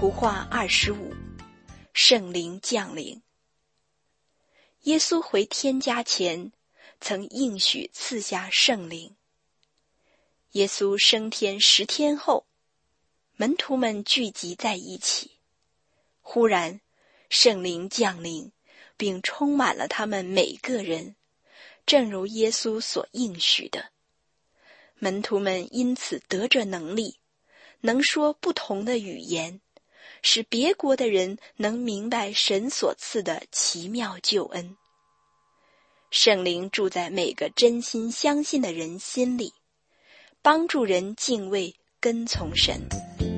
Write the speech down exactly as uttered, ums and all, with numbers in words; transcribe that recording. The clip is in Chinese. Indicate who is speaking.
Speaker 1: 图画二十五，圣灵降临。耶稣回天家前，曾应许赐下圣灵。耶稣升天十天后，门徒们聚集在一起，忽然圣灵降临，并充满了他们每个人，正如耶稣所应许的。门徒们因此得着能力，能说不同的语言，使别国的人能明白神所赐的奇妙救恩。圣灵住在每个真心相信的人心里，帮助人敬畏跟从神。